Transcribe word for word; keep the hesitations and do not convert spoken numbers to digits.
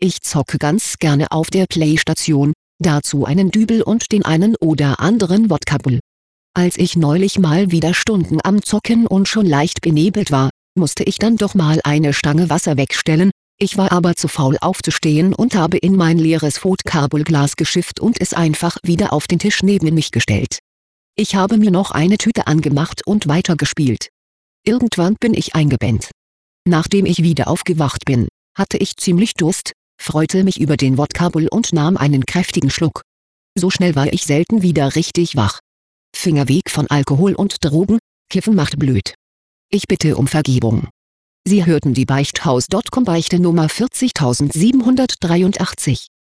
Ich zocke ganz gerne auf der Playstation, dazu einen Dübel und den einen oder anderen Wodka Bull. Als ich neulich mal wieder Stunden am Zocken und schon leicht benebelt war, musste ich dann doch mal eine Stange Wasser wegstellen. Ich war aber zu faul aufzustehen und habe in mein leeres Wodka-Bull-Glas geschifft und es einfach wieder auf den Tisch neben mich gestellt. Ich habe mir noch eine Tüte angemacht und weitergespielt. Irgendwann bin ich eingepennt. Nachdem ich wieder aufgewacht bin, hatte ich ziemlich Durst, freute mich über den Wodka Bull und nahm einen kräftigen Schluck. So schnell war ich selten wieder richtig wach. Finger weg von Alkohol und Drogen, Kiffen macht blöd. Ich bitte um Vergebung. Sie hörten die Beichthaus Punkt com Beichte Nummer vierzig siebenhundertdreiundachtzig.